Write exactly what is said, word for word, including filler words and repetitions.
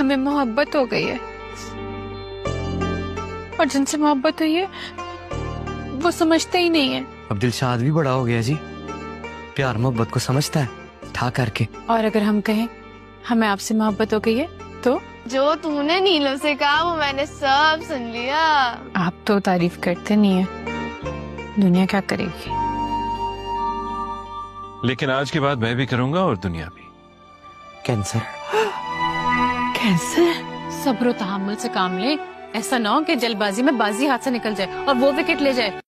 हमें मोहब्बत हो गई है और जिनसे मोहब्बत हुई है वो समझते ही नहीं है। अब दिलशाद भी बड़ा हो गया जी, प्यार मोहब्बत को समझता है ठा करके। और अगर हम कहें हमें आपसे मोहब्बत हो गई है तो जो तूने नीलो से कहा वो मैंने सब सुन लिया। आप तो तारीफ करते नहीं है, दुनिया क्या करेगी। लेकिन आज के बाद मैं भी करूंगा और दुनिया भी। कैंसर। कैंसर? सब्र तहम्मुल से काम ले, ऐसा ना हो कि जल्दबाजी में बाजी हाथ से निकल जाए और वो विकेट ले जाए।